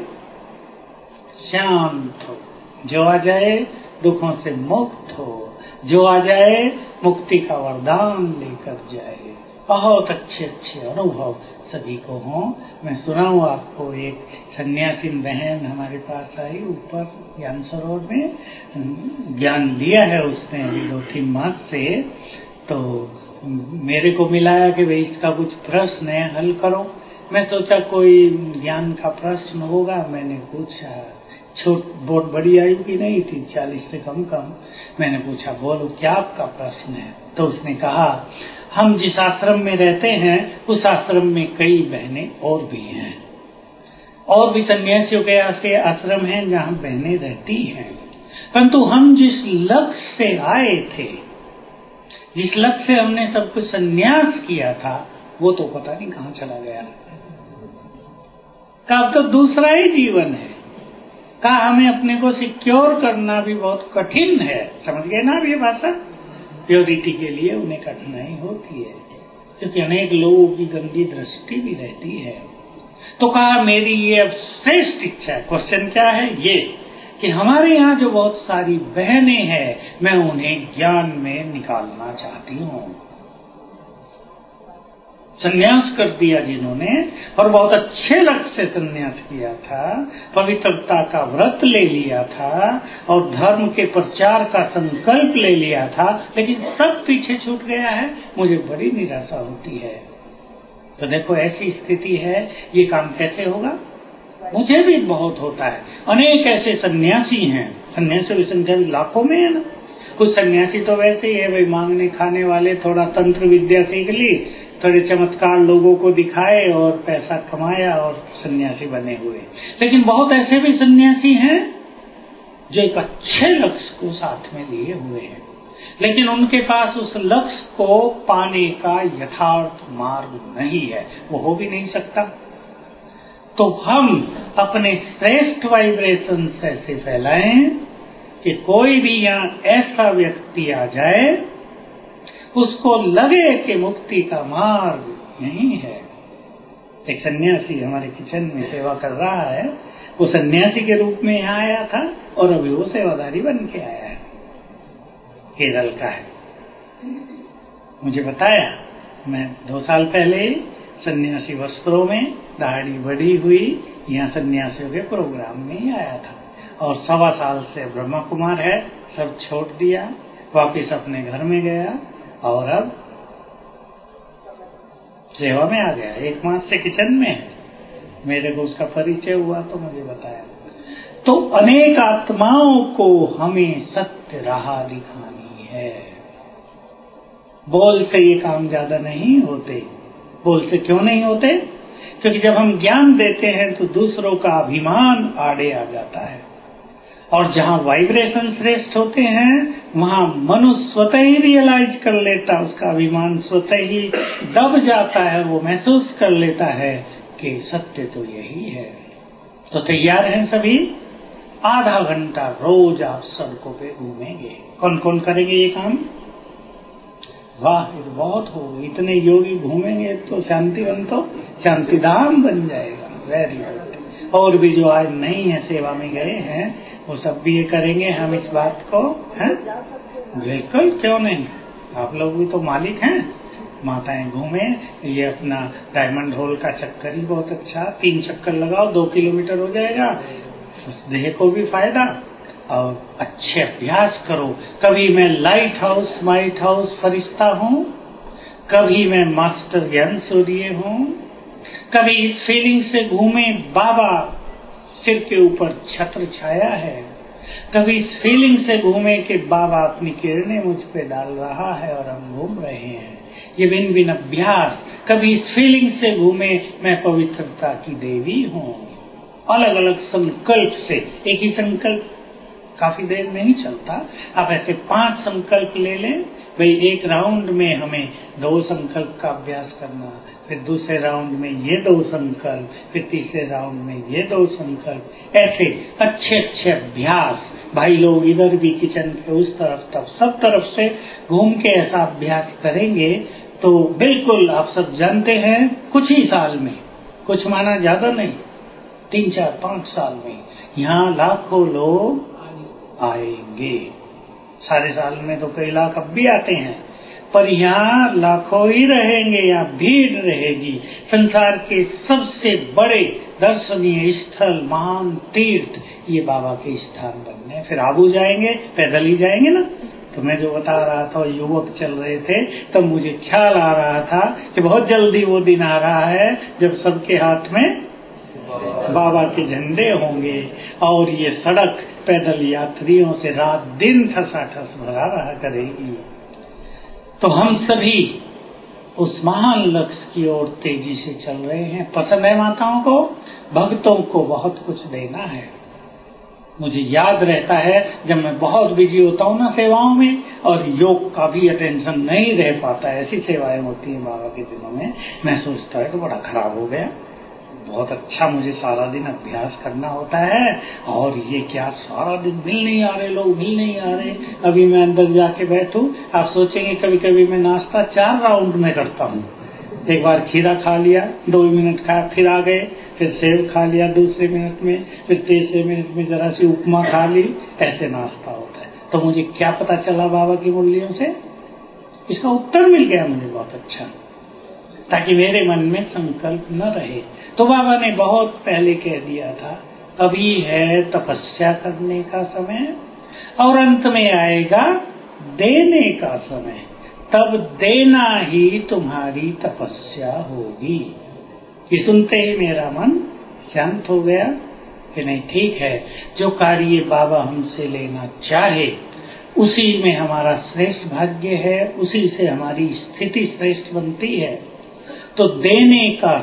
शांत हो, जो आ जाए दुखों से मुक्त हो, जो आ जाए मुक्ति का वरदान लेकर जाए। बहुत अच्छे अच्छे अनुभव सभी को हों। मैं सुनाऊं आपको, एक सन्यासी बहन हमारे पास आई ऊपर ज्ञान सरोवर में, ज्ञान लिया है उसने अभी 2-3 मास से। तो मेरे को मिलाया कि भाई इसका कुछ प्रश्न है, हल करो। मैं सोचा कोई ज्ञान का प्रश्न होगा। मैंने पूछा, बहुत बड़ी आयु की नहीं थी, 40 से कम। मैंने पूछा, बोलो क्या आपका प्रश्न है? तो उसने कहा, हम जिस आश्रम में रहते हैं उस आश्रम में कई बहनें और भी हैं, और भी सन्यासियों के ऐसे आश्रम हैं जहाँ बहनें रहती हैं, परंतु हम जिस लक्ष्य से आए थे, जिस लक्ष्य से हमने सब कुछ संन्यास किया था, वो तो पता नहीं कहाँ चला गया। का अब तो दूसरा ही जीवन है। का हमें अपने को सिक्योर करना भी बहुत कठिन है। समझ गए ना ये बात? प्योरिटी के लिए उन्हें कठिनाई होती है, क्योंकि अनेक लोगों की गंदी दृष्टि भी रहती है। तो कहा, मेरी ये अब श्रेष्ठ इच्छा है। क्वेश्चन क्या है? ये कि हमारे यहाँ जो बहुत सारी बहनें हैं, मैं उन्हें ज्ञान में निकालना चाहती हूँ। संन्यास कर दिया जिन्होंने, और बहुत अच्छे लक्ष्य से संन्यास किया था, पवित्रता का व्रत ले लिया था और धर्म के प्रचार का संकल्प ले लिया था, लेकिन सब पीछे छूट गया है। मुझे बड़ी निराशा होती है। तो देखो, ऐसी स्थिति है, ये काम कैसे होगा? मुझे भी बहुत होता है। अनेक ऐसे सन्यासी हैं, सन्यासियों की संख्या भी लाखों में है ना। कुछ सन्यासी तो वैसे ही है, भाई मांगने खाने वाले, थोड़ा तंत्र विद्या सीख ली, थोड़े चमत्कार लोगों को दिखाए और पैसा कमाया और सन्यासी बने हुए। लेकिन बहुत ऐसे भी सन्यासी हैं जो एक अच्छे लक्ष्य को साथ में लिए हुए हैं, लेकिन उनके पास उस लक्ष्य को पाने का यथार्थ मार्ग नहीं है, वो हो भी नहीं सकता। तो हम अपने श्रेष्ठ वाइब्रेशन ऐसे फैलाएं कि कोई भी यहाँ ऐसा व्यक्ति आ जाए, उसको लगे कि मुक्ति का मार्ग यही है। एक सन्यासी हमारे किचन में सेवा कर रहा है, वो सन्यासी के रूप में यहाँ आया था और अभी वो सेवादारी बन के आया है, केरल का है। मुझे बताया, मैं 2 साल पहले सन्यासी वस्त्रों में, दाढ़ी बड़ी हुई, यहाँ सन्यासियों के प्रोग्राम में ही आया था, और 1.25 साल से ब्रह्मा कुमार है, सब छोड़ दिया, वापिस अपने घर में गया और अब सेवा में आ गया। 1 मास से किचन में है। मेरे को उसका परिचय हुआ तो मुझे बताया। तो अनेक आत्माओं को हमें सत्य राह दिखानी है। बोल से ये काम ज्यादा नहीं होते। बोल से क्यों नहीं होते? क्योंकि जब हम ज्ञान देते हैं तो दूसरों का अभिमान आड़े आ जाता है, और जहाँ वाइब्रेशन श्रेष्ठ होते हैं वहाँ मनुष्य स्वतः ही रियलाइज कर लेता, उसका अभिमान स्वतः ही दब जाता है, वो महसूस कर लेता है कि सत्य तो यही है। तो तैयार हैं सभी? आधा घंटा रोज आप सड़कों पे घूमेंगे। कौन कौन करेंगे ये काम? वाह, ये तो बहुत हो, इतने योगी घूमेंगे तो शांतिवन तो शांतिधाम बन जाएगा। Very good. और भी जो आज नहीं है, सेवा में गए हैं, वो सब भी ये करेंगे। हम इस बात को हैं, बिल्कुल, क्यों नहीं। आप लोग भी तो मालिक हैं। माताएं घूमे, ये अपना डायमंड हॉल का चक्कर ही बहुत अच्छा, 3 चक्कर लगाओ, 2 किलोमीटर हो जाएगा, उस देह को भी फायदा, और अच्छे अभ्यास करो। कभी मैं लाइट हाउस फरिश्ता हूँ, कभी मैं मास्टर ज्ञान सूर्य हूँ, कभी इस फीलिंग से घूमे बाबा सिर के ऊपर छत्र छाया है, कभी इस फीलिंग से घूमे कि बाबा अपनी किरणें मुझ पे डाल रहा है और हम घूम रहे हैं। ये भिन्न भिन्न अभ्यास। कभी इस फीलिंग से घूमे मैं पवित्रता की देवी हूँ। अलग अलग संकल्प से, एक ही संकल्प काफी देर नहीं चलता। आप ऐसे 5 संकल्प ले लें। भाई एक राउंड में हमें 2 संकल्प का अभ्यास करना, फिर दूसरे राउंड में ये 2 संकल्प, फिर तीसरे राउंड में ये 2 संकल्प, ऐसे अच्छे अच्छे अभ्यास। भाई लोग इधर भी किचन के उस तरफ तक सब तरफ से घूम के ऐसा अभ्यास करेंगे तो बिल्कुल आप सब जानते हैं, कुछ ही साल में, कुछ माना ज्यादा नहीं, 3, 4, 5 साल में यहाँ लाखों लोग आएंगे। सारे साल में तो कई लाख अब भी आते हैं, पर यहाँ लाखों ही रहेंगे, यहाँ भीड़ रहेगी। संसार के सबसे बड़े दर्शनीय स्थल, महान तीर्थ, ये बाबा के स्थान बनने। फिर आबू जाएंगे, पैदल ही जाएंगे ना। तो मैं जो बता रहा था, युवक चल रहे थे, तब मुझे ख्याल आ रहा था कि बहुत जल्दी वो दिन आ रहा है जब सबके हाथ में बाबा के झंडे होंगे और ये सड़क पैदल यात्रियों से रात दिन ठसाठस भरा रहा करेगी। तो हम सभी उस महान लक्ष्य की ओर तेजी से चल रहे हैं। पसंद है माताओं को, भक्तों को बहुत कुछ देना है। मुझे याद रहता है जब मैं बहुत बिजी होता हूँ ना सेवाओं में, और योग का भी अटेंशन नहीं रह पाता, ऐसी सेवाएं होती हैं बाबा के दिनों में, मैं सोचता है तो बड़ा खराब हो गया। बहुत अच्छा मुझे सारा दिन अभ्यास करना होता है, और ये क्या सारा दिन मिल नहीं आ रहे लोग, मिल नहीं आ रहे। अभी मैं अंदर जाके बैठूं, आप सोचेंगे कभी कभी मैं नाश्ता 4 राउंड में करता हूँ। एक बार खीरा खा लिया, 2 मिनट खाया, फिर आ गए, फिर सेब खा लिया दूसरे मिनट में, फिर तीसरे मिनट में जरा सी उपमा खा ली। ऐसे नाश्ता होता है। तो मुझे क्या पता चला बाबा की मुरलियों से? इसका उत्तर मिल गया मुझे बहुत अच्छा, ताकि मेरे मन में संकल्प न रहे। तो बाबा ने बहुत पहले कह दिया था, अभी है तपस्या करने का समय, और अंत में आएगा देने का समय। तब देना ही तुम्हारी तपस्या होगी। ये सुनते ही मेरा मन शांत हो गया कि नहीं, ठीक है, जो कार्य बाबा हमसे लेना चाहे उसी में हमारा श्रेष्ठ भाग्य है, उसी से हमारी स्थिति श्रेष्ठ बनती है। तो देने का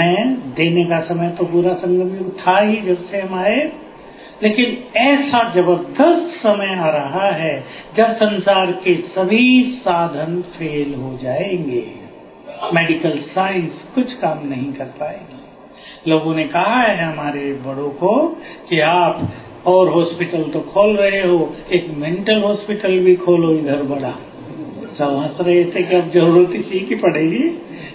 समय तो पूरा संगम युग था ही जब से हम आए, लेकिन ऐसा जबरदस्त समय आ रहा है जब संसार के सभी साधन फेल हो जाएंगे, मेडिकल साइंस कुछ काम नहीं कर पाएगी। लोगों ने कहा है हमारे बड़ों को कि आप और हॉस्पिटल तो खोल रहे हो, एक मेंटल हॉस्पिटल भी खोलो इधर बड़ा। सब हंस रहे थे कि अब जरूरत इसी की पड़ेगी।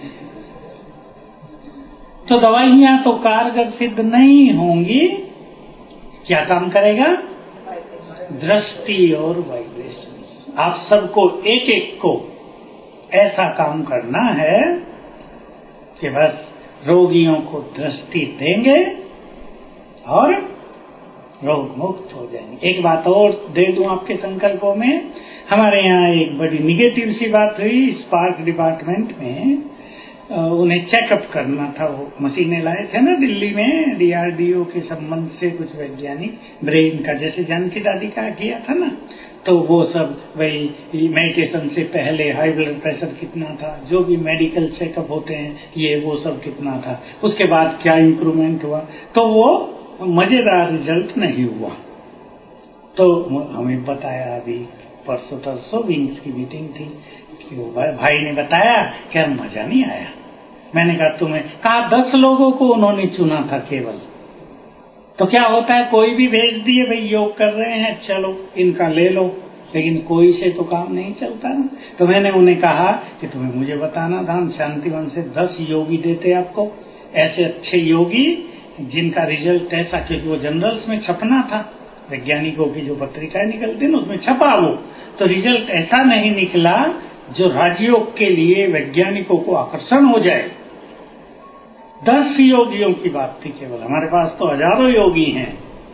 तो दवाइयां तो कारगर सिद्ध नहीं होंगी, क्या काम करेगा? दृष्टि और वाइब्रेशन। आप सबको एक एक को ऐसा काम करना है कि बस रोगियों को दृष्टि देंगे और रोग मुक्त हो जाएंगे। एक बात और दे दूं आपके संकल्पों में, हमारे यहाँ एक बड़ी निगेटिव सी बात हुई स्पार्क डिपार्टमेंट में। उन्हें चेकअप करना था, वो मशीनें लाए थे ना दिल्ली में DRDO के संबंध से कुछ वैज्ञानिक, ब्रेन का, जैसे जानकी दादी का किया था ना, तो वो सब वही मेडिटेशन से पहले हाई ब्लड प्रेशर कितना था, जो भी मेडिकल चेकअप होते हैं ये वो सब कितना था, उसके बाद क्या इम्प्रूवमेंट हुआ। तो वो मजेदार रिजल्ट नहीं हुआ। तो हमें बताया, अभी परसों तरसों विंग्स की मीटिंग थी कि वो भाई ने बताया कि यार मजा नहीं आया। मैंने कहा तुम्हें, कहा 10 लोगों को उन्होंने चुना था केवल। तो क्या होता है, कोई भी भेज दिए भाई योग कर रहे हैं, चलो इनका ले लो, लेकिन कोई से तो काम नहीं चलता ना। तो मैंने उन्हें कहा कि तुम्हें मुझे बताना था, हम शांतिवन से 10 योगी देते आपको, ऐसे अच्छे योगी जिनका रिजल्ट ऐसा, क्योंकि वो जनरल्स में छपना था, वैज्ञानिकों की जो पत्रिकाएं निकलती ना उसमें छपा वो, तो रिजल्ट ऐसा नहीं निकला जो राजयोग के लिए वैज्ञानिकों को आकर्षण हो जाए। 10 योगियों की बात थी केवल, हमारे पास तो हजारों योगी हैं।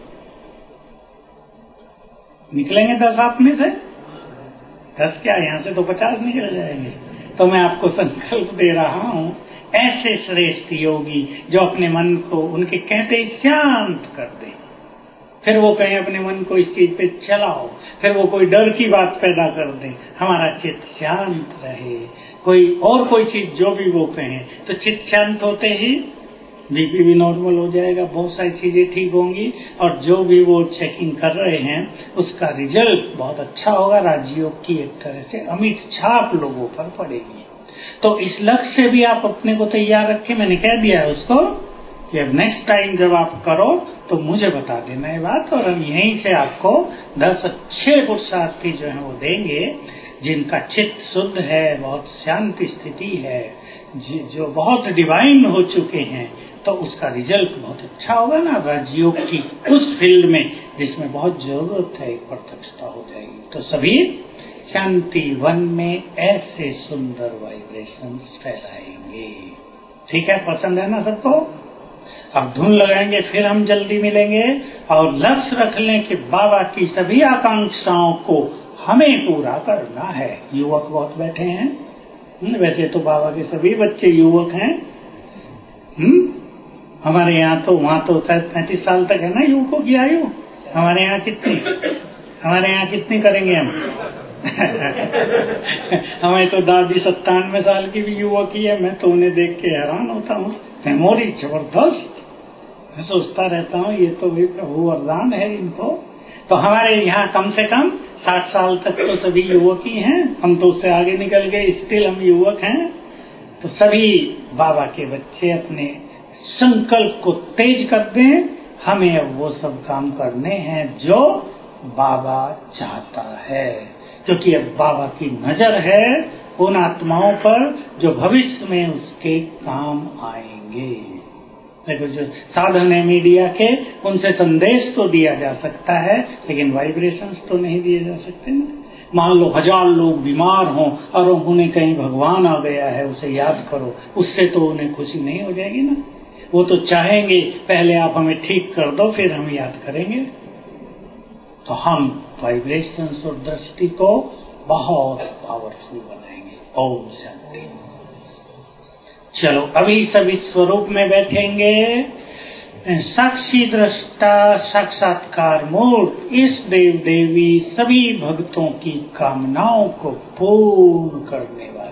निकलेंगे 10 आप में से? 10 क्या, यहां से तो 50 निकल जाएंगे। तो मैं आपको संकल्प दे रहा हूं, ऐसे श्रेष्ठ योगी जो अपने मन को उनके कहते शांत कर दे, फिर वो कहें अपने मन को इस चीज पे चलाओ, फिर वो कोई डर की बात पैदा कर दे, हमारा चित्त शांत रहे। कोई चीज जो भी वो कहें, तो चित्त शांत होते ही बीपी भी नॉर्मल हो जाएगा, बहुत सारी चीजें ठीक होंगी, और जो भी वो चेकिंग कर रहे हैं उसका रिजल्ट बहुत अच्छा होगा। राजयोग की एक तरह से अमिट छाप लोगों पर पड़ेगी। तो इस लक्ष्य से भी आप अपने को तैयार रखें। मैंने कह दिया है उसको कि अब नेक्स्ट टाइम जब आप करो तो मुझे बता देना ये बात, और हम यहीं से आपको 10 अच्छे पुरुषार्थी जो है वो देंगे, जिनका चित्त शुद्ध है, बहुत शांति स्थिति है, जो बहुत डिवाइन हो चुके हैं, तो उसका रिजल्ट बहुत अच्छा होगा ना। राजयोग की उस फील्ड में जिसमें बहुत जरूरत है, एक प्रत्यक्षता हो जाएगी। तो सभी शांति वन में ऐसे सुंदर वाइब्रेशंस फैलाएंगे। ठीक है, पसंद है ना सबको? अब धुन लगाएंगे, फिर हम जल्दी मिलेंगे। और लक्ष्य रख लें कि बाबा की सभी आकांक्षाओं को हमें पूरा करना है। युवक बहुत बैठे हैं, वैसे तो बाबा के सभी बच्चे युवक हैं। हमारे यहाँ तो, वहाँ तो 35 साल तक है ना युवकों की आयु। हमारे यहाँ कितनी करेंगे हम? हमारी तो दादी 97 साल की भी युवक ही है। मैं तो उन्हें देख के हैरान होता हूँ, मेमोरी जबरदस्त। मैं सोचता रहता हूँ ये तो भाई प्रभु वरदान है इनको। तो हमारे यहाँ कम से कम 60 साल तक तो सभी युवक ही हैं। हम तो उससे आगे निकल गए, स्टिल हम युवक हैं। तो सभी बाबा के बच्चे अपने संकल्प को तेज कर दें। हमें अब वो सब काम करने हैं जो बाबा चाहता है, क्योंकि अब बाबा की नजर है उन आत्माओं पर जो भविष्य में उसके काम आएंगे। देखो, जो साधन है मीडिया के, उनसे संदेश तो दिया जा सकता है, लेकिन वाइब्रेशंस तो नहीं दिए जा सकते ना। मान लो 1000 लोग बीमार हों और उन्हें कहीं भगवान आ गया है, उसे याद करो, उससे तो उन्हें खुशी नहीं हो जाएगी ना। वो तो चाहेंगे पहले आप हमें ठीक कर दो, फिर हम याद करेंगे। तो हम वाइब्रेशंस और दृष्टि को बहुत पावरफुल बनाएंगे। ओम शांति। चलो अभी सभी स्वरूप में बैठेंगे। साक्षी दृष्टा साक्षात्कार मूर्त इस देव देवी सभी भक्तों की कामनाओं को पूर्ण करने वाले